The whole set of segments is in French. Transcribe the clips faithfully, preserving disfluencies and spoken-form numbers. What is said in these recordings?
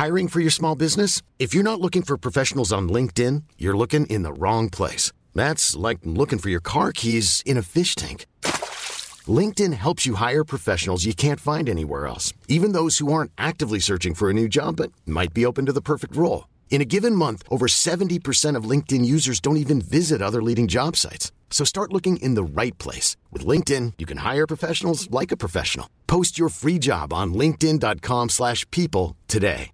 Hiring for your small business? If you're not looking for professionals on LinkedIn, you're looking in the wrong place. That's like looking for your car keys in a fish tank. LinkedIn helps you hire professionals you can't find anywhere else, even those who aren't actively searching for a new job but might be open to the perfect role. In a given month, over seventy percent of LinkedIn users don't even visit other leading job sites. So start looking in the right place. With LinkedIn, you can hire professionals like a professional. Post your free job on linkedin dot com slash people today.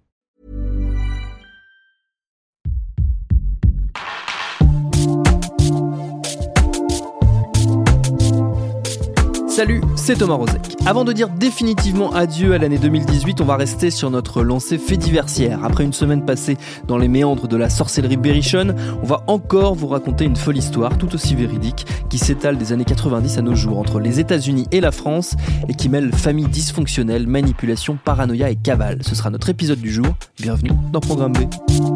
Salut, c'est Thomas Rozek. Avant de dire définitivement adieu à l'année deux mille dix-huit, on va rester sur notre lancée fait diversière. Après une semaine passée dans les méandres de la sorcellerie berrichonne, on va encore vous raconter une folle histoire tout aussi véridique qui s'étale des années quatre-vingt-dix à nos jours entre les États-Unis et la France et qui mêle famille dysfonctionnelle, manipulation, paranoïa et cavale. Ce sera notre épisode du jour. Bienvenue dans Programme B.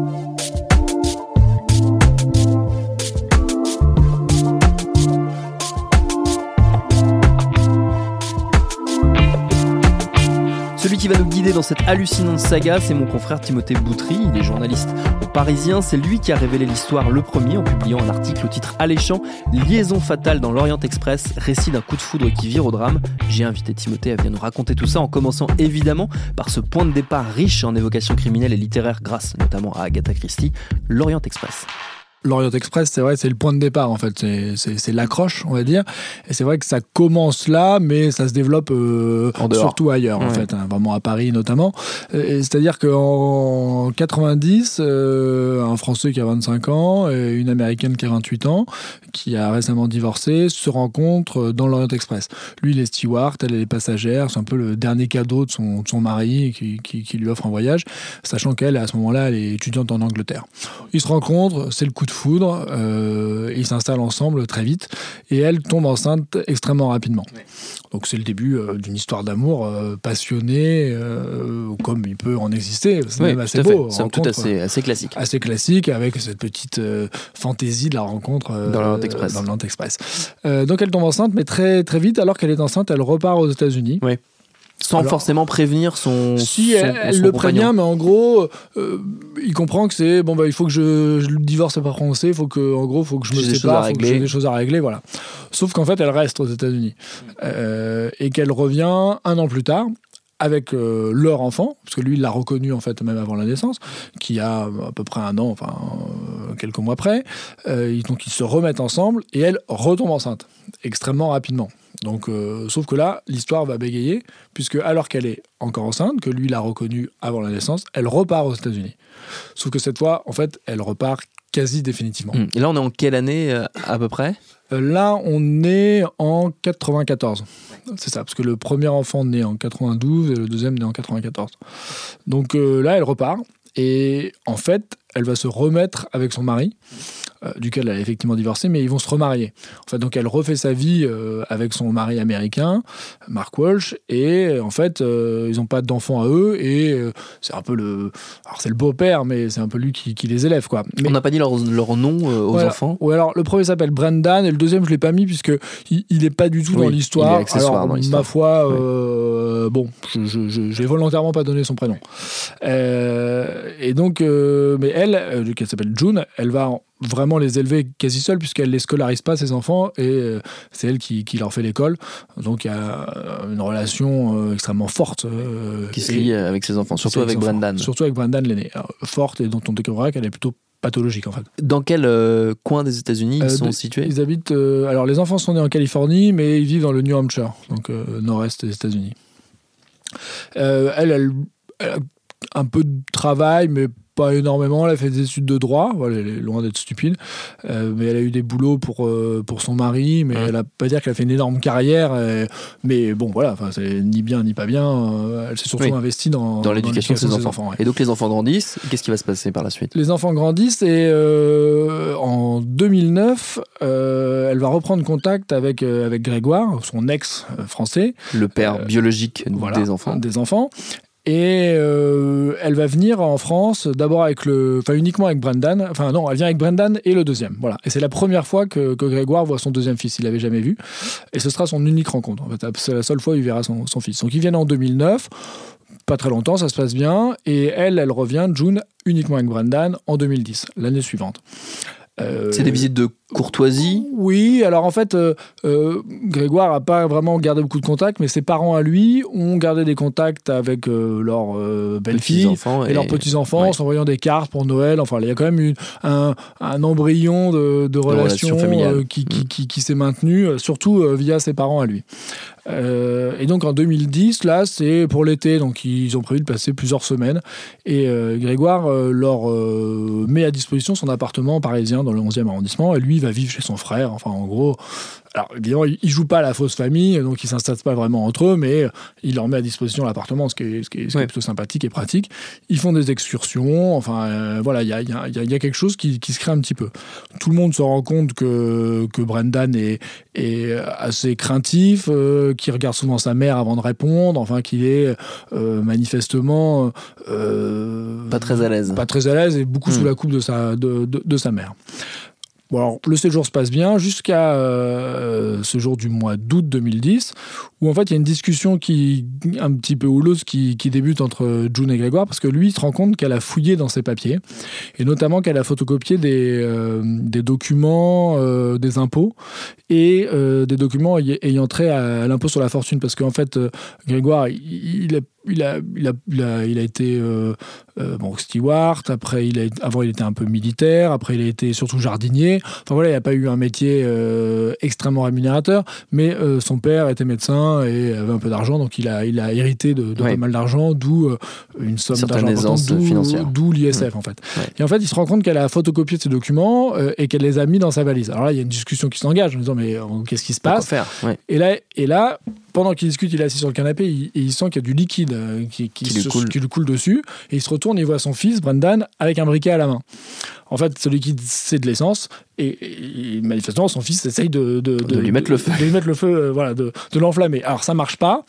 Celui qui va nous guider dans cette hallucinante saga, c'est mon confrère Timothée Boutry. Il est journaliste au Parisien. C'est lui qui a révélé l'histoire le premier en publiant un article au titre alléchant « Liaison fatale dans l'Orient Express, récit d'un coup de foudre qui vire au drame ». J'ai invité Timothée à venir nous raconter tout ça en commençant évidemment par ce point de départ riche en évocations criminelles et littéraires grâce notamment à Agatha Christie, l'Orient Express. L'Orient Express, c'est vrai, c'est le point de départ en fait, c'est, c'est, c'est l'accroche, on va dire. Et c'est vrai que ça commence là, mais ça se développe euh, surtout ailleurs, ouais. en fait, hein, vraiment à Paris notamment. Et, c'est-à-dire qu'en quatre-vingt-dix, euh, un Français qui a vingt-cinq ans et une Américaine qui a vingt-huit ans, qui a récemment divorcé, se rencontrent dans l'Orient Express. Lui, il est steward, elle, elle est passagère, c'est un peu le dernier cadeau de son, de son mari qui, qui, qui lui offre un voyage, sachant qu'elle, à ce moment-là, elle est étudiante en Angleterre. Ils se rencontrent, c'est le coup de foudre, euh, ils s'installent ensemble très vite et elle tombe enceinte extrêmement rapidement. Ouais. Donc c'est le début euh, d'une histoire d'amour euh, passionnée, euh, comme il peut en exister. C'est oui, même assez beau. C'est tout assez, assez classique. Assez classique avec cette petite euh, fantaisie de la rencontre euh, dans l'Orient Express. Dans l'Orient Express. Euh, donc elle tombe enceinte, mais très très vite. Alors qu'elle est enceinte, elle repart aux États-Unis. Oui. Sans Alors, forcément prévenir son Si son, elle, elle son le compagnon. prévient, mais en gros, euh, il comprend que c'est bon bah il faut que je, je le divorce pas français, il faut que en gros faut que je me j'ai sépare, il faut que j'ai des choses à régler, voilà. Sauf qu'en fait elle reste aux États-Unis euh, et qu'elle revient un an plus tard avec euh, leur enfant, parce que lui il l'a reconnu en fait même avant la naissance, qui a à peu près un an, enfin euh, quelques mois après. Euh, donc ils se remettent ensemble et elle retombe enceinte extrêmement rapidement. Donc, euh, sauf que là, l'histoire va bégayer, puisque alors qu'elle est encore enceinte, que lui l'a reconnue avant la naissance, elle repart aux États-Unis. Sauf que cette fois, en fait, elle repart quasi définitivement. Et là, on est en quelle année euh, à peu près ? euh, Là, on est en quatre-vingt-quatorze. C'est ça, parce que le premier enfant naît en quatre-vingt-douze et le deuxième naît en quatre-vingt-quatorze. Donc euh, là, elle repart. Et en fait, elle va se remettre avec son mari, euh, duquel elle a effectivement divorcé, mais ils vont se remarier. En fait, donc elle refait sa vie euh, avec son mari américain, Mark Walsh, et en fait, euh, ils n'ont pas d'enfants à eux, et euh, c'est un peu le... Alors c'est le beau-père, mais c'est un peu lui qui, qui les élève, quoi. Mais... On n'a pas dit leur, leur nom euh, aux voilà. enfants. Oui, alors le premier s'appelle Brendan, et le deuxième, je ne l'ai pas mis, puisqu'il n'est pas du tout oui, dans l'histoire. Il est accessoire alors, dans l'histoire. Ma foi, euh, ouais. bon, je, je, je n'ai volontairement pas donné son prénom. Euh, et donc, euh, mais elle, euh, qui s'appelle June, elle va vraiment les élever quasi seule puisqu'elle les scolarise pas, ses enfants, et euh, c'est elle qui, qui leur fait l'école. Donc il y a une relation euh, extrêmement forte euh, qui se lie avec ses enfants, surtout avec Brendan. Surtout avec Brendan l'aîné, alors, forte, et dont on découvrira qu'elle est plutôt pathologique en fait. Dans quel euh, coin des États-Unis ils euh, sont de, situés ? Ils habitent. Euh, alors les enfants sont nés en Californie, mais ils vivent dans le New Hampshire, donc euh, nord-est des États-Unis. Euh, elle, elle, elle a un peu de travail, mais pas énormément. Elle a fait des études de droit, voilà, elle est loin d'être stupide, euh, mais elle a eu des boulots pour, euh, pour son mari, mais mmh. elle a pas dire qu'elle a fait une énorme carrière, euh, mais bon voilà, c'est ni bien ni pas bien, euh, elle s'est surtout oui. investie dans, dans l'éducation, dans l'éducation de ses, de ses enfants, enfants ouais. Et donc les enfants grandissent, qu'est-ce qui va se passer par la suite ? Les enfants grandissent, et euh, en deux mille neuf euh, elle va reprendre contact avec, euh, avec Grégoire, son ex français, le père euh, biologique voilà, des enfants des enfants. Et euh, elle va venir en France d'abord avec le, enfin uniquement avec Brendan. Enfin non, elle vient avec Brendan et le deuxième. Voilà. Et c'est la première fois que, que Grégoire voit son deuxième fils. Il l'avait jamais vu. Et ce sera son unique rencontre. En fait, c'est la seule fois où il verra son, son fils. Donc ils viennent en deux mille neuf. pas très longtemps, ça se passe bien, et elle, elle revient, June, uniquement avec Brendan en deux mille dix, l'année suivante. Euh, c'est des visites de courtoisie ? Oui, alors en fait, euh, euh, Grégoire n'a pas vraiment gardé beaucoup de contacts, mais ses parents à lui ont gardé des contacts avec euh, leurs euh, belles-filles et, et leurs petits-enfants, ouais. s'envoyant des cartes pour Noël. Enfin, il y a quand même eu un, un embryon de, de relations relation euh, qui, qui, qui, qui s'est maintenu, surtout euh, via ses parents à lui. Euh, et donc en deux mille dix, là, c'est pour l'été, donc ils ont prévu de passer plusieurs semaines. Et euh, Grégoire euh, leur euh, met à disposition son appartement parisien dans le onzième arrondissement, et lui va vivre chez son frère. Enfin, en gros, alors évidemment, ils jouent pas à la fausse famille, donc ils s'installent pas vraiment entre eux, mais il leur met à disposition l'appartement, ce qui est, ce qui est, ce qui est ouais. plutôt sympathique et pratique. Ils font des excursions. Enfin, euh, voilà, il y a, y, a, y a quelque chose qui, qui se crée un petit peu. Tout le monde se rend compte que que Brendan est, est assez craintif. Euh, qui regarde souvent sa mère avant de répondre, enfin qu'il est euh, manifestement euh, pas très à l'aise, pas très à l'aise et beaucoup mmh. sous la coupe de sa de, de, de sa mère. Bon, alors, le séjour se passe bien jusqu'à euh, ce jour du mois d'août deux mille dix, où en fait il y a une discussion qui un petit peu houleuse qui, qui débute entre June et Grégoire, parce que lui il se rend compte qu'elle a fouillé dans ses papiers, et notamment qu'elle a photocopié des, euh, des documents euh, des impôts et euh, des documents ay- ayant trait à, à l'impôt sur la fortune, parce qu'en fait euh, Grégoire il, il, a, il, a, il, a, il, a, il a été euh, euh, bon, steward, après il a, avant il était un peu militaire, après il a été surtout jardinier. Enfin voilà, il n'a pas eu un métier euh, extrêmement rémunérateur, mais euh, son père était médecin et avait un peu d'argent, donc il a, il a hérité de, de ouais. pas mal d'argent, d'où euh, une somme certaines d'argent importante, d'où, d'où l'I S F mmh. en fait. Ouais. Et en fait, il se rend compte qu'elle a photocopié ses documents euh, et qu'elle les a mis dans sa valise. Alors là, il y a une discussion qui s'engage en disant mais euh, qu'est-ce qui se passe ? faire ouais. Et là, et là, pendant qu'il discute, il est assis sur le canapé et il, il sent qu'il y a du liquide euh, qui, qui, qui, se, lui coule. qui lui coule dessus, et il se retourne et il voit son fils, Brendan, avec un briquet à la main. En fait, ce liquide, c'est de l'essence, et, et manifestement, son fils essaye de, de, de, de lui mettre le feu, de lui mettre le feu, euh, voilà, de, de l'enflammer. Alors ça marche pas.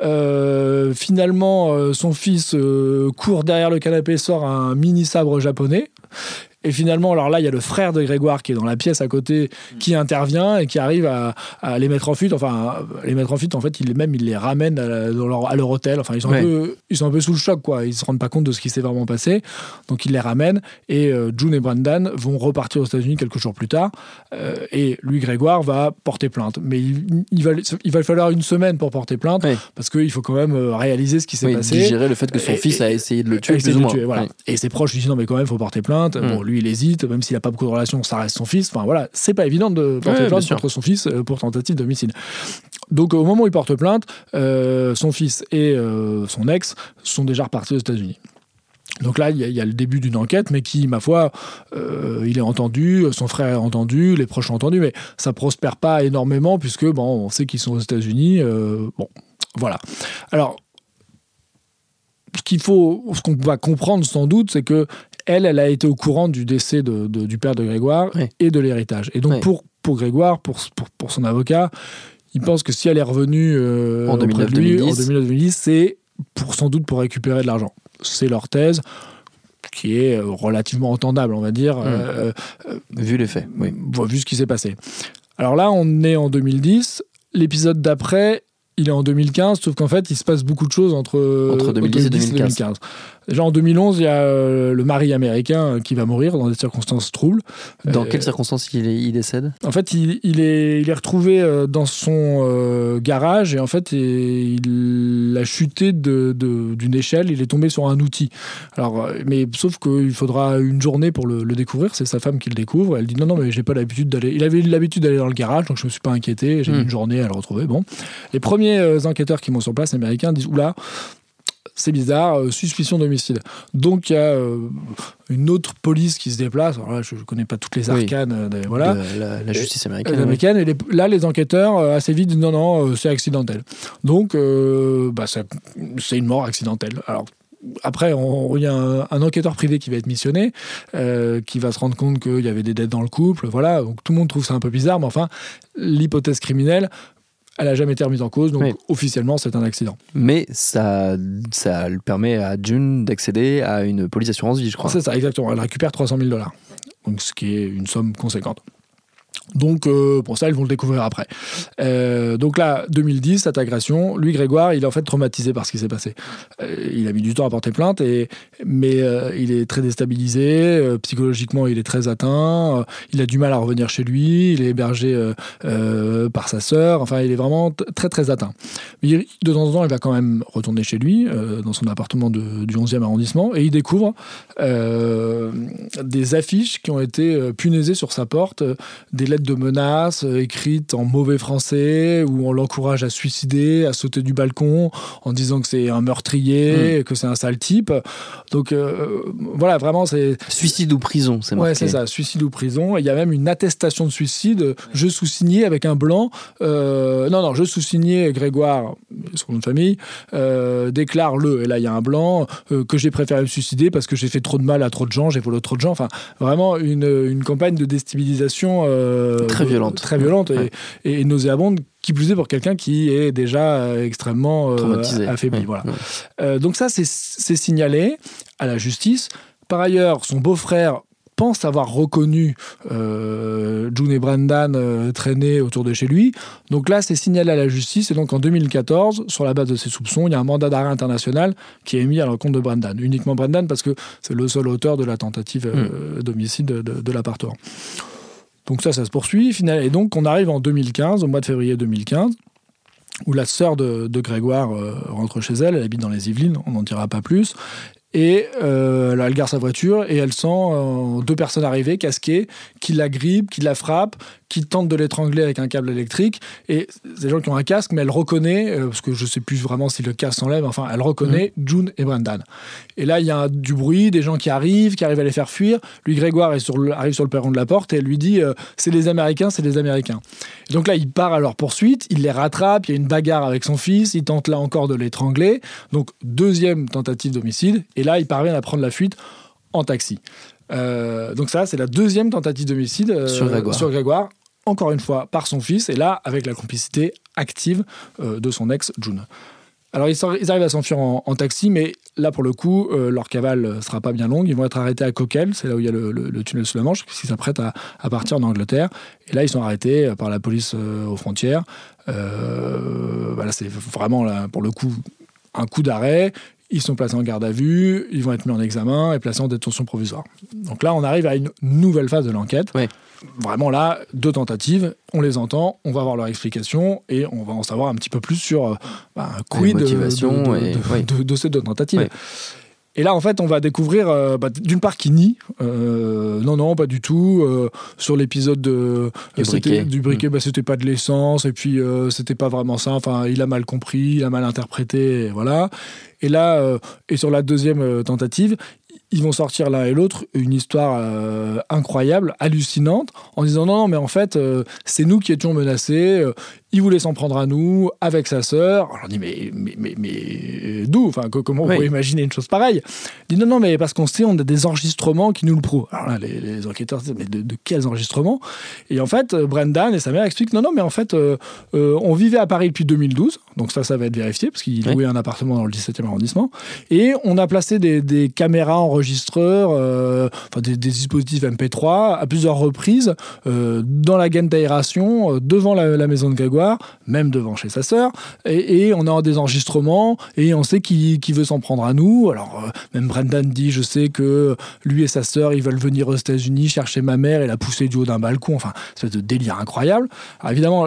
Euh, finalement, euh, son fils euh, court derrière le canapé, sort un mini sabre japonais. Et finalement, alors là, il y a le frère de Grégoire qui est dans la pièce à côté, qui intervient et qui arrive à, à les mettre en fuite. Enfin, à les mettre en fuite, en fait, il, même, il les ramène à, la, dans leur, à leur hôtel. Enfin, ils sont, ouais. un peu, ils sont un peu sous le choc, quoi. Ils se rendent pas compte de ce qui s'est vraiment passé. Donc, il les ramène. Et euh, June et Brendan vont repartir aux États-Unis quelques jours plus tard. Euh, et lui, Grégoire, va porter plainte. Mais il, il, va, il va falloir une semaine pour porter plainte, ouais. parce qu'il faut quand même réaliser ce qui s'est oui, passé. Digérer le fait que son et, fils a essayé de le tuer, plus ou moins. Tuer, voilà. ouais. Et ses proches lui disent non, mais quand même, il faut porter plainte. Mmh. Bon, lui, il hésite, même s'il n'a pas beaucoup de relations, ça reste son fils. Enfin voilà, c'est pas évident de porter ouais, plainte contre son fils pour tentative d'homicide. Donc au moment où il porte plainte, euh, son fils et euh, son ex sont déjà repartis aux États-Unis. Donc là, il y, y a le début d'une enquête, mais qui, ma foi, euh, il est entendu, son frère est entendu, les proches sont entendus, mais ça prospère pas énormément, puisque bon, on sait qu'ils sont aux États-Unis. Euh, bon, voilà. Alors, ce qu'il faut, ce qu'on va comprendre sans doute, c'est que elle, elle a été au courant du décès de, de, du père de Grégoire oui. et de l'héritage. Et donc, oui. pour, pour Grégoire, pour, pour, pour son avocat, il pense que si elle est revenue euh, en deux mille neuf, auprès de lui, en deux mille neuf deux mille dix, c'est pour, sans doute pour récupérer de l'argent. C'est leur thèse, qui est relativement entendable, on va dire. Mmh. Euh, euh, vu les faits, oui. Vu ce qui s'est passé. Alors là, on est en deux mille dix. L'épisode d'après, il est en deux mille quinze, sauf qu'en fait, il se passe beaucoup de choses entre, entre deux mille dix et deux mille quinze. deux mille quinze. Déjà en deux mille onze, il y a euh, le mari américain qui va mourir dans des circonstances troubles. Dans euh, quelles circonstances il, est, il décède ? En fait, il, il, est, il est retrouvé euh, dans son euh, garage, et en fait, il, il a chuté de, de, d'une échelle, il est tombé sur un outil. Alors, mais sauf qu'il faudra une journée pour le, le découvrir, c'est sa femme qui le découvre. Elle dit non, non, mais j'ai pas l'habitude d'aller. Il avait l'habitude d'aller dans le garage, donc je me suis pas inquiété, j'ai mmh. mis une journée à le retrouver. Bon. Les premiers euh, enquêteurs qui vont sur place, américains, disent oula, c'est bizarre, euh, suspicion d'homicide. Donc il y a euh, une autre police qui se déplace. Alors là, je ne connais pas toutes les arcanes, oui. euh, voilà. De la, la justice américaine. Euh, américaine oui. Et les, là, les enquêteurs, euh, assez vite, disent non, non, euh, c'est accidentel. Donc, euh, bah, c'est, c'est une mort accidentelle. Alors, après, il y a un, un enquêteur privé qui va être missionné, euh, qui va se rendre compte qu'il y avait des dettes dans le couple. Voilà. Donc tout le monde trouve ça un peu bizarre, mais enfin, l'hypothèse criminelle, elle n'a jamais été remise en cause, donc oui. officiellement, c'est un accident. Mais ça, ça permet à June d'accéder à une police assurance vie, je crois. C'est ça, exactement. Elle récupère trois cent mille dollars, donc ce qui est une somme conséquente. Donc, euh, pour ça, ils vont le découvrir après. Euh, donc là, deux mille dix, cette agression, lui, Grégoire, il est en fait traumatisé par ce qui s'est passé. Euh, il a mis du temps à porter plainte, et, mais euh, il est très déstabilisé, euh, psychologiquement, il est très atteint, euh, il a du mal à revenir chez lui, il est hébergé euh, euh, par sa sœur, enfin, il est vraiment t- très, très atteint. Mais de temps en temps, il va quand même retourner chez lui, euh, dans son appartement de, du onzième arrondissement, et il découvre euh, des affiches qui ont été euh, punaisées sur sa porte, euh, des lettres de menaces euh, écrites en mauvais français, où on l'encourage à se suicider, à sauter du balcon, en disant que c'est un meurtrier, mmh. que c'est un sale type. Donc euh, voilà, vraiment, c'est... Suicide ou prison, c'est marqué. Ouais, c'est ça, suicide ou prison. Il y a même une attestation de suicide, ouais. je sous-signé avec un blanc. Euh, non, non, je sous-signé Grégoire, son nom de famille, euh, déclare le, et là il y a un blanc, euh, que j'ai préféré me suicider parce que j'ai fait trop de mal à trop de gens, j'ai volé trop de gens. Enfin, vraiment une, une campagne de déstabilisation euh, très violente, très violente ouais. et, et nauséabonde, qui plus est pour quelqu'un qui est déjà extrêmement euh, affaibli. Ouais. Voilà. Ouais. Euh, donc ça, c'est, c'est signalé à la justice. Par ailleurs, son beau-frère pense avoir reconnu euh, June et Brendan euh, traîner autour de chez lui. Donc là, c'est signalé à la justice. Et donc en deux mille quatorze, sur la base de ces soupçons, il y a un mandat d'arrêt international qui est émis à l'encontre de Brendan. Uniquement Brendan, parce que c'est le seul auteur de la tentative euh, mmh. d'homicide de, de, de l'appartement. Donc ça, ça se poursuit. Et donc on arrive en deux mille quinze, au mois de février deux mille quinze, où la sœur de, de Grégoire euh, rentre chez elle. Elle habite dans les Yvelines, on n'en dira pas plus. Et euh, elle gare sa voiture et elle sent euh, deux personnes arriver, casquées, qui la grippent, qui la frappent, qui tentent de l'étrangler avec un câble électrique. Et c'est des gens qui ont un casque, mais elle reconnaît, euh, parce que je ne sais plus vraiment si le casque s'enlève, enfin, elle reconnaît mmh. June et Brendan. Et là, il y a un, du bruit, des gens qui arrivent, qui arrivent à les faire fuir. Lui, Grégoire, est sur le, arrive sur le perron de la porte et elle lui dit euh, « c'est les Américains, c'est les Américains ». Et donc là, il part à leur poursuite, il les rattrape, il y a une bagarre avec son fils, il tente là encore de l'étrangler. Donc, deuxième tentative d'homicide. Et là, ils parviennent à prendre la fuite en taxi. Euh, donc ça, c'est la deuxième tentative d'homicide euh, sur, Grégoire. sur Grégoire, encore une fois par son fils, et là, avec la complicité active euh, de son ex, June. Alors, ils, ils arrivent à s'enfuir en, en taxi, mais là, pour le coup, euh, leur cavale ne sera pas bien longue. Ils vont être arrêtés à Coquelles, c'est là où il y a le, le, le tunnel sous la Manche, qui s'apprête à, à partir en Angleterre. Et là, ils sont arrêtés par la police euh, aux frontières. Euh, voilà, c'est vraiment, là, pour le coup, un coup d'arrêt. Ils sont placés en garde à vue, ils vont être mis en examen et placés en détention provisoire. Donc là, on arrive à une nouvelle phase de l'enquête. Oui. Vraiment là, deux tentatives, on les entend, on va avoir leur explication et on va en savoir un petit peu plus sur bah, quid de, de, de, et... de, oui. de, de ces deux tentatives. Oui. Et là, en fait, on va découvrir, euh, bah, d'une part, qui nie. Euh, non, non, pas du tout. Euh, sur l'épisode de, du euh, briquet, du briquet mmh. bah, c'était pas de l'essence. Et puis, euh, c'était pas vraiment ça. Enfin, il a mal compris, il a mal interprété. Et voilà. Et là, euh, et sur la deuxième euh, tentative, ils vont sortir l'un et l'autre une histoire euh, incroyable, hallucinante, en disant non, non, mais en fait, euh, c'est nous qui étions menacés. Euh, il voulait s'en prendre à nous, avec sa sœur. Alors on dit, mais, mais, mais, mais d'où enfin, comment oui. on peut imaginer une chose pareille? Il dit, non, non, mais parce qu'on sait, on a des enregistrements qui nous le prouvent. Alors là, les, les enquêteurs disent, mais de, de quels enregistrements? Et en fait, Brendan et sa mère expliquent, non, non, mais en fait, euh, euh, on vivait à Paris depuis deux mille douze, donc ça, ça va être vérifié, parce qu'il louait oui. un appartement dans le dix-septième arrondissement, et on a placé des, des caméras enregistreurs, euh, enfin des, des dispositifs M P trois, à plusieurs reprises, euh, dans la gaine d'aération, euh, devant la, la maison de Grégoire, même devant chez sa sœur, et, et on a des enregistrements, et on sait qui, qui veut s'en prendre à nous. Alors, euh, même Brendan dit, je sais que lui et sa sœur, ils veulent venir aux États-Unis chercher ma mère et la pousser du haut d'un balcon. Enfin, c'est de délire incroyable. Alors, évidemment,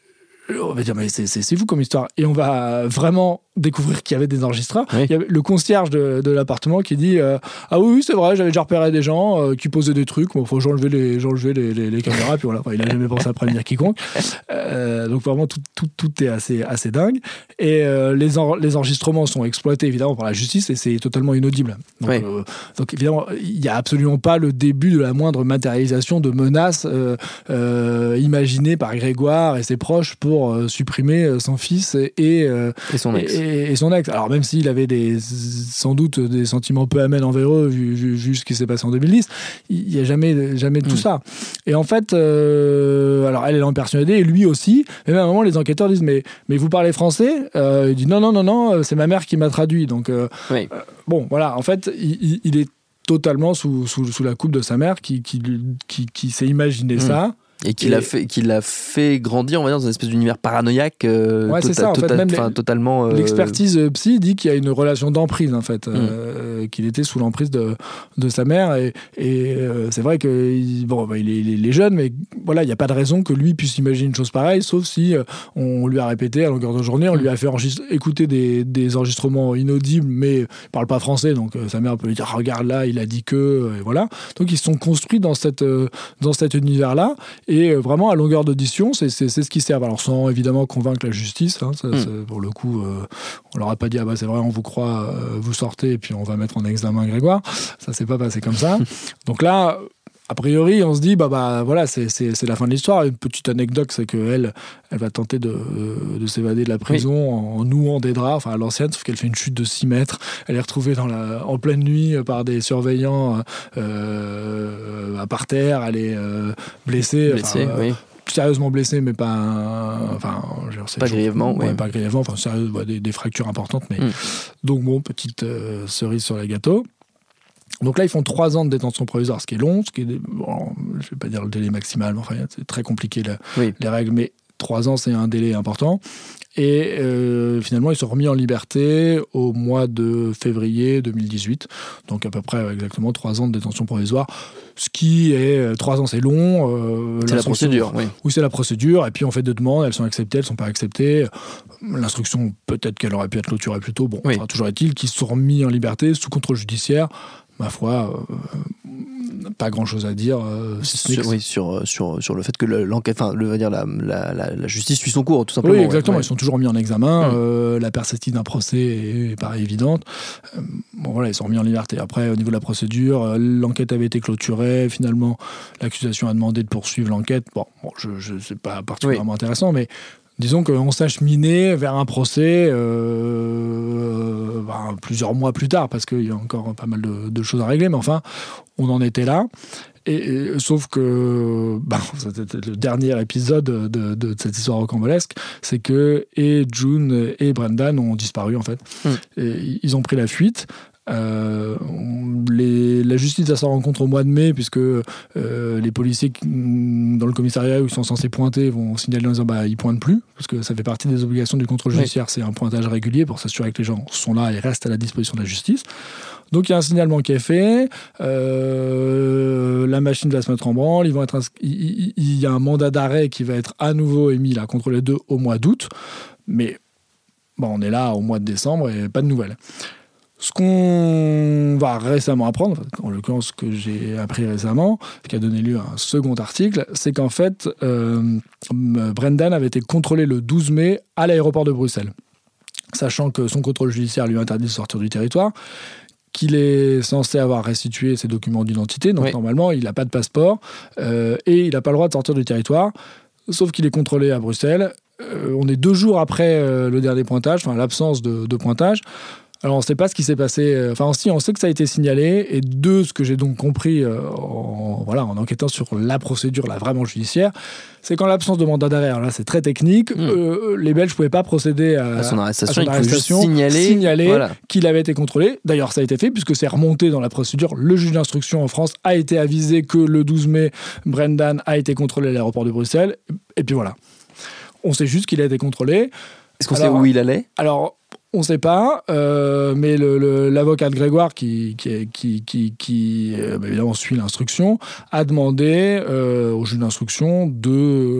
on va dire, mais c'est, c'est, c'est fou comme histoire. Et on va vraiment découvrir qu'il y avait des enregistreurs. Oui. Il y avait le concierge de, de l'appartement qui dit euh, ah oui, oui, c'est vrai, j'avais déjà repéré des gens euh, qui posaient des trucs. Bon, faut j'enlevais les, j'enlevais les, les, les caméras, puis voilà. Enfin, il n'a jamais pensé à prévenir quiconque. Euh, donc vraiment, tout, tout, tout est assez, assez dingue. Et euh, les, en, les enregistrements sont exploités évidemment par la justice et c'est totalement inaudible. Donc, oui. euh, donc évidemment, il n'y a absolument pas le début de la moindre matérialisation de menaces euh, euh, imaginées par Grégoire et ses proches pour euh, supprimer son fils et, et, euh, et son ex. Et, et son ex. Alors même s'il avait des, sans doute des sentiments peu amènes envers eux vu, vu, vu ce qui s'est passé en deux mille dix, il n'y a jamais, jamais de tout mmh. ça. Et en fait, euh, alors elle, elle est en persuadée, et lui aussi. Et même à un moment, les enquêteurs disent mais, mais vous parlez français? euh, Il dit non, non, non, non, c'est ma mère qui m'a traduit. Donc euh, oui. euh, bon, voilà, en fait, il, il est totalement sous, sous, sous la coupe de sa mère qui, qui, qui, qui s'est imaginé mmh. ça. Et qui l'a fait, qui l'a fait grandir, on va dire, dans une espèce d'univers paranoïaque. Euh, ouais, tota- c'est ça. En tota- fait, même les, totalement. Euh... L'expertise psy dit qu'il y a une relation d'emprise, en fait, mm. euh, qu'il était sous l'emprise de, de sa mère. Et, et euh, c'est vrai qu'il bon, bah, il est, il est jeune, mais voilà, il n'y a pas de raison que lui puisse imaginer une chose pareille, sauf si euh, on lui a répété à longueur de journée, on mm. lui a fait enregistre- écouter des, des enregistrements inaudibles, mais il ne parle pas français, donc euh, sa mère peut lui dire ah, regarde là, il a dit que. Et voilà. Donc ils se sont construits dans, cette, euh, dans cet univers-là. Et euh, vraiment, à longueur d'audition, c'est, c'est, c'est ce qui sert. Alors, sans évidemment convaincre la justice, hein, ça, mmh. pour le coup, euh, on leur a pas dit, ah bah c'est vrai, on vous croit, euh, vous sortez, et puis on va mettre en examen Grégoire. Ça s'est pas passé comme ça. Donc là, a priori, on se dit, bah, bah voilà, c'est, c'est, c'est la fin de l'histoire. Une petite anecdote, c'est qu'elle, elle va tenter de, de s'évader de la prison oui. en, en nouant des draps, enfin à l'ancienne, sauf qu'elle fait une chute de six mètres. Elle est retrouvée dans la, en pleine nuit par des surveillants euh, par terre. Elle est euh, blessée. blessée enfin, oui. euh, sérieusement blessée, mais pas enfin pas grièvement ouais, ouais. pas grièvement enfin sérieux, ouais, des, des fractures importantes, mais mm. donc bon, petite euh, cerise sur le gâteau. Donc là, ils font trois ans de détention provisoire, ce qui est long, ce qui est bon, je ne vais pas dire le délai maximal, mais enfin, c'est très compliqué la, oui. les règles, mais trois ans, c'est un délai important. Et euh, finalement, ils sont remis en liberté au mois de février deux mille dix-huit. Donc à peu près exactement trois ans de détention provisoire. Ce qui est... Trois ans, c'est long. Euh, c'est la procédure, oui. Oui, c'est la procédure. Et puis on fait deux demandes, elles sont acceptées, elles ne sont pas acceptées. L'instruction, peut-être qu'elle aurait pu être clôturée plus tôt. Bon, oui. enfin, toujours est-il qu'ils sont remis en liberté sous contrôle judiciaire. Ma foi, euh, pas grand-chose à dire. Euh, sur, oui, sur, sur, sur le fait que le, l'enquête, enfin, le, dire, la, la, la, la justice suit son cours, tout simplement. Oui, exactement. Ouais. Ils sont toujours mis en examen. Mmh. Euh, la perspective d'un procès est, est pareil évidente. Euh, bon, voilà, ils sont remis en liberté. Après, au niveau de la procédure, euh, l'enquête avait été clôturée. Finalement, l'accusation a demandé de poursuivre l'enquête. Bon, bon je, je, c'est pas particulièrement oui. intéressant, mais disons qu'on s'acheminait vers un procès euh, ben, plusieurs mois plus tard, parce qu'il y a encore pas mal de, de choses à régler, mais enfin, on en était là. Et, et, sauf que ben, c'était le dernier épisode de, de, de cette histoire rocambolesque, c'est que et June et Brendan ont disparu, en fait. Mm. Et ils ont pris la fuite. Euh, les, la justice s'en rend compte au mois de mai, puisque euh, les policiers qui, dans le commissariat où ils sont censés pointer vont signaler en disant bah, ils pointent plus, parce que ça fait partie des obligations du contrôle judiciaire. Oui. C'est un pointage régulier pour s'assurer que les gens sont là et restent à la disposition de la justice. Donc il y a un signalement qui est fait, euh, la machine va se mettre en branle, ils vont être ins- il, il y a un mandat d'arrêt qui va être à nouveau émis là, contre les deux au mois d'août, mais bon, on est là au mois de décembre et pas de nouvelles. Ce qu'on va récemment apprendre, en l'occurrence ce que j'ai appris récemment, qui a donné lieu à un second article, c'est qu'en fait, euh, Brendan avait été contrôlé le douze mai à l'aéroport de Bruxelles, sachant que son contrôle judiciaire lui interdit de sortir du territoire, qu'il est censé avoir restitué ses documents d'identité, donc oui. normalement il n'a pas de passeport, euh, et il n'a pas le droit de sortir du territoire, sauf qu'il est contrôlé à Bruxelles. Euh, on est deux jours après euh, le dernier pointage, enfin l'absence de, de pointage. Alors, on ne sait pas ce qui s'est passé. Enfin, si, on sait que ça a été signalé. Et de ce que j'ai donc compris euh, en, voilà, en enquêtant sur la procédure là, vraiment judiciaire, c'est qu'en l'absence de mandat d'arrêt, alors là, c'est très technique, mmh. euh, les Belges ne pouvaient pas procéder à, à son arrestation. À son arrestation, il faut juste signaler, signaler voilà. qu'il avait été contrôlé. D'ailleurs, ça a été fait puisque c'est remonté dans la procédure. Le juge d'instruction en France a été avisé que le douze mai, Brendan a été contrôlé à l'aéroport de Bruxelles. Et puis voilà. On sait juste qu'il a été contrôlé. Est-ce qu'on alors, sait où il allait ? Alors, on ne sait pas, euh, mais le, le, l'avocat de Grégoire, qui, qui, qui, qui, qui euh, bah évidemment suit l'instruction, a demandé euh, au juge d'instruction de,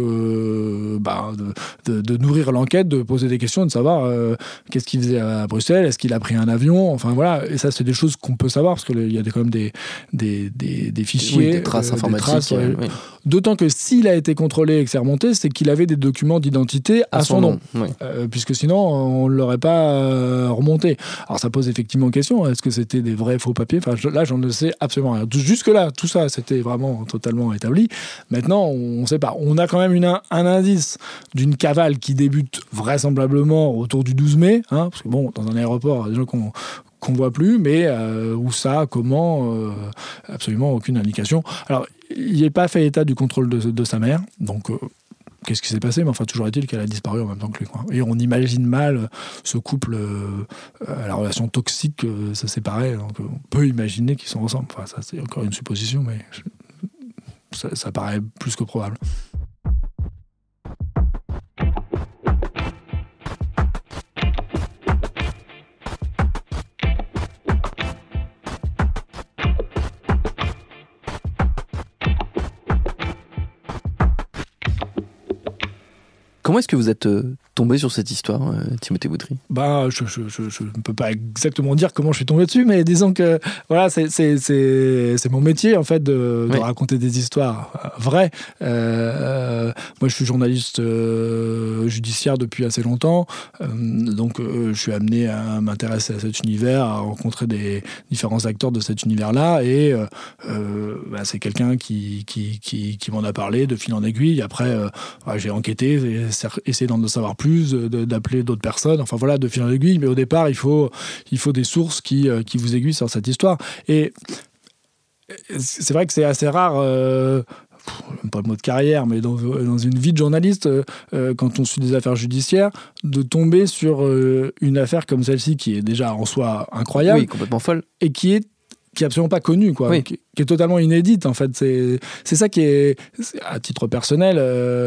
euh, bah, de, de, de nourrir l'enquête, de poser des questions, de savoir euh, qu'est-ce qu'il faisait à Bruxelles, est-ce qu'il a pris un avion, enfin voilà. Et ça, c'est des choses qu'on peut savoir, parce qu'il y a quand même des, des, des, des fichiers, oui, des traces euh, informatiques. Des traces, euh, ouais. oui. D'autant que s'il a été contrôlé et que c'est remonté, c'est qu'il avait des documents d'identité à, à son, son nom, nom. Oui. Euh, puisque sinon, on ne l'aurait pas remonté. Alors ça pose effectivement question, est-ce que c'était des vrais faux papiers ? Enfin, je, là, j'en ne sais absolument rien. Jusque-là, tout ça, c'était vraiment totalement établi. Maintenant, on ne sait pas. On a quand même une, un indice d'une cavale qui débute vraisemblablement autour du douze mai, hein, parce que bon, dans un aéroport, il y a des gens qu'on qu'on voit plus, mais euh, où ça, comment, euh, absolument aucune indication. Alors, il n'est pas fait état du contrôle de, de sa mère, donc euh, qu'est-ce qui s'est passé ? Mais enfin, toujours est-il qu'elle a disparu en même temps que lui, quoi. Et on imagine mal ce couple, euh, la relation toxique, euh, ça séparait, donc on peut imaginer qu'ils sont ensemble. Enfin, ça, c'est encore une supposition, mais je, ça, ça paraît plus que probable. Comment est-ce que vous êtes euh, tombé sur cette histoire, euh, Timothée Boutry ? Bah, je, je, je, je ne peux pas exactement dire comment je suis tombé dessus, mais disons que voilà, c'est, c'est, c'est, c'est mon métier en fait de, de oui. raconter des histoires vraies. Euh, moi, je suis journaliste euh, judiciaire depuis assez longtemps, euh, donc euh, je suis amené à m'intéresser à cet univers, à rencontrer des différents acteurs de cet univers-là, et euh, euh, bah, c'est quelqu'un qui, qui, qui, qui m'en a parlé de fil en aiguille. Après, euh, ouais, j'ai enquêté, essayé d'en savoir plus, de, d'appeler d'autres personnes, enfin voilà, de fil en aiguille, mais au départ, il faut, il faut des sources qui, qui vous aiguillent sur cette histoire. Et c'est vrai que c'est assez rare, euh, pff, pas le mot de carrière, mais dans, dans une vie de journaliste, euh, quand on suit des affaires judiciaires, de tomber sur euh, une affaire comme celle-ci, qui est déjà en soi incroyable. Oui, complètement folle. Et qui est qui est absolument pas connue, quoi, oui. qui, qui est totalement inédite, en fait. C'est, c'est ça qui est, à titre personnel,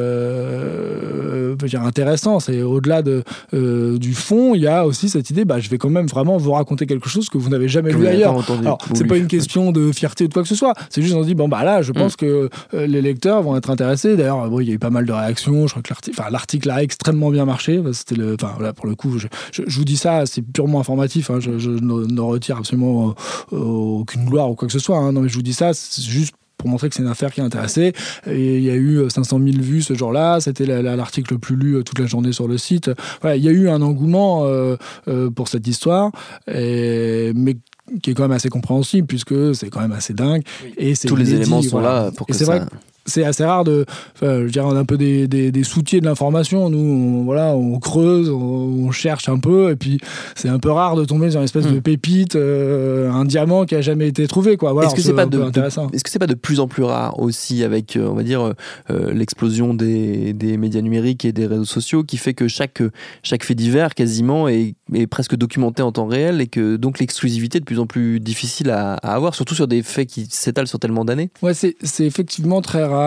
euh, je veux dire, intéressant. C'est au-delà de, euh, du fond, il y a aussi cette idée, bah, je vais quand même vraiment vous raconter quelque chose que vous n'avez jamais que vu ailleurs. Alors, c'est pas une question de fierté ou de quoi que ce soit. C'est juste, on se dit, bon, bah là, je pense mm. que euh, les lecteurs vont être intéressés. D'ailleurs, bon, il y a eu pas mal de réactions. Je crois que l'article, enfin, l'article a extrêmement bien marché. C'était le, enfin, voilà, pour le coup, je, je, je vous dis ça, c'est purement informatif. Hein, je, je ne, ne retire absolument euh, aucune gloire ou quoi que ce soit, hein. Non, mais je vous dis ça, c'est juste pour montrer que c'est une affaire qui a intéressé. Et il y a eu cinq cent mille vues ce jour-là, c'était la, la, l'article le plus lu toute la journée sur le site. Voilà, il y a eu un engouement euh, euh, pour cette histoire, et, mais qui est quand même assez compréhensible, puisque c'est quand même assez dingue. Oui. Et c'est tous les inédit, éléments sont voilà. là pour et que c'est ça... vrai que c'est assez rare de, enfin, je dirais, on est un peu des, des, des soutiers de l'information. Nous, on, voilà, on creuse, on, on cherche un peu, et puis c'est un peu rare de tomber sur une espèce mmh. de pépite, euh, un diamant qui a jamais été trouvé, quoi. Voilà, est-ce que c'est, c'est pas de, intéressant. De, est-ce que c'est pas de plus en plus rare aussi avec, euh, on va dire, euh, l'explosion des, des médias numériques et des réseaux sociaux, qui fait que chaque chaque fait divers quasiment est, est presque documenté en temps réel, et que donc l'exclusivité est de plus en plus difficile à, à avoir, surtout sur des faits qui s'étalent sur tellement d'années. Ouais, c'est c'est effectivement très rare.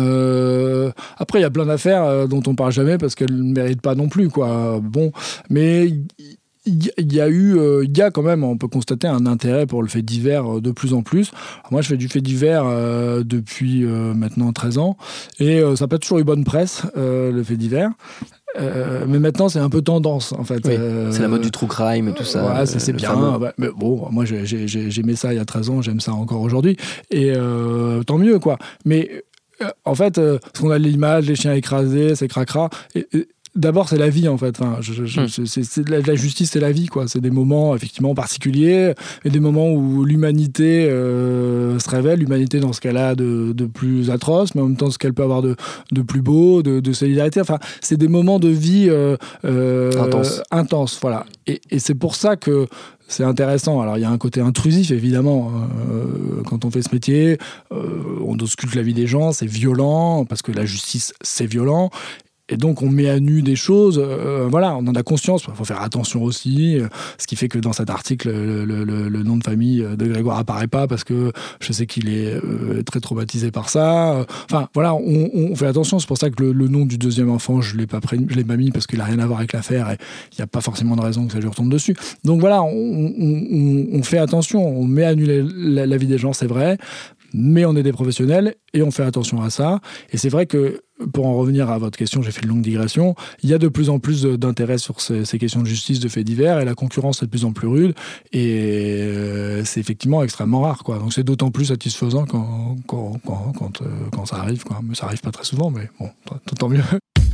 Euh, après, il y a plein d'affaires euh, dont on parle jamais parce qu'elles ne méritent pas non plus, quoi. Bon, mais il y, y a eu, il euh, y a quand même, on peut constater un intérêt pour le fait divers euh, de plus en plus. Alors moi, je fais du fait divers euh, depuis euh, maintenant treize ans, et euh, ça n'a pas toujours eu bonne presse, euh, le fait divers. Euh, mais maintenant c'est un peu tendance en fait. Oui, euh, c'est la mode du true crime et tout ça. Ouais, ça c'est euh, bien. Ouais, mais bon, moi j'ai, j'ai, j'aimais ça il y a treize ans, j'aime ça encore aujourd'hui. Et euh, tant mieux, quoi. Mais euh, en fait, euh, parce qu'on a l'image, les chiens écrasés, c'est cracra. Et, et, D'abord, c'est la vie, en fait. Enfin, je, je, mmh. c'est, c'est, la, la justice, c'est la vie, quoi. C'est des moments, effectivement, particuliers, et des moments où l'humanité euh, se révèle, l'humanité dans ce qu'elle a de, de plus atroce, mais en même temps, ce qu'elle peut avoir de, de plus beau, de, de solidarité. Enfin, c'est des moments de vie euh, euh, intense. intense, voilà. Et, et c'est pour ça que c'est intéressant. Alors, il y a un côté intrusif, évidemment. Euh, quand on fait ce métier, euh, on ausculte la vie des gens, c'est violent, parce que la justice, c'est violent. Et donc, on met à nu des choses, euh, voilà, on en a conscience, il faut faire attention aussi, euh, ce qui fait que dans cet article, le, le, le, le nom de famille de Grégoire apparaît pas, parce que je sais qu'il est euh, très traumatisé par ça. Enfin, voilà, on, on fait attention, c'est pour ça que le, le nom du deuxième enfant, je l'ai pas, pré- je l'ai pas mis, parce qu'il n'a rien à voir avec l'affaire, et il n'y a pas forcément de raison que ça lui retombe dessus. Donc voilà, on, on, on fait attention, on met à nu la, la, la vie des gens, c'est vrai, mais on est des professionnels, et on fait attention à ça. Et c'est vrai que, pour en revenir à votre question, j'ai fait une longue digression, il y a de plus en plus d'intérêt sur ces, ces questions de justice, de faits divers, et la concurrence est de plus en plus rude, et euh, c'est effectivement extrêmement rare, quoi. Donc c'est d'autant plus satisfaisant quand, quand, quand, quand, euh, quand ça arrive, quoi. Mais ça arrive pas très souvent, mais bon, tant mieux.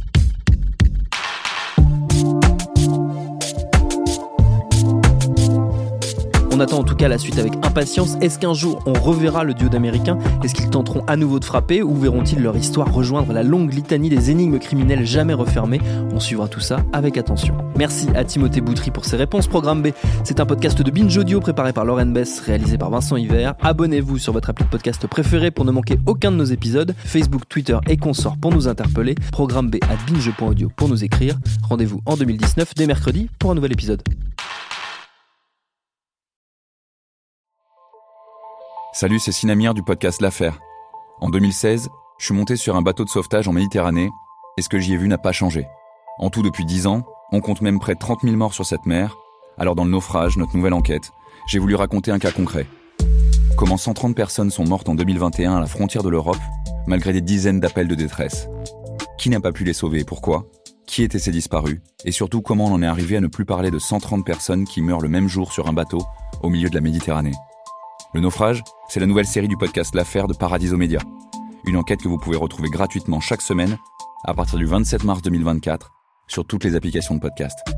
On attend en tout cas la suite avec impatience. Est-ce qu'un jour on reverra le duo d'Américains ? Est-ce qu'ils tenteront à nouveau de frapper, ou verront-ils leur histoire rejoindre la longue litanie des énigmes criminelles jamais refermées ? On suivra tout ça avec attention. Merci à Timothée Boutry pour ses réponses. Programme B, c'est un podcast de Binge Audio préparé par Lauren Bess, réalisé par Vincent Hiver. Abonnez-vous sur votre appli de podcast préféré pour ne manquer aucun de nos épisodes. Facebook, Twitter et consorts pour nous interpeller. Programme B à binge point audio pour nous écrire. Rendez-vous en deux mille dix-neuf, dès mercredi, pour un nouvel épisode. Salut, c'est Sinamir du podcast L'Affaire. En deux mille seize, je suis monté sur un bateau de sauvetage en Méditerranée, et ce que j'y ai vu n'a pas changé. En tout, depuis dix ans, on compte même près de trente mille morts sur cette mer. Alors dans le naufrage, notre nouvelle enquête, j'ai voulu raconter un cas concret. Comment cent trente personnes sont mortes en deux mille vingt et un à la frontière de l'Europe, malgré des dizaines d'appels de détresse. Qui n'a pas pu les sauver et pourquoi ? Qui étaient ces disparus? Et surtout, comment on en est arrivé à ne plus parler de cent trente personnes qui meurent le même jour sur un bateau au milieu de la Méditerranée? Le naufrage, c'est la nouvelle série du podcast L'Affaire de Paradiso Média. Une enquête que vous pouvez retrouver gratuitement chaque semaine à partir du vingt-sept mars deux mille vingt-quatre sur toutes les applications de podcast.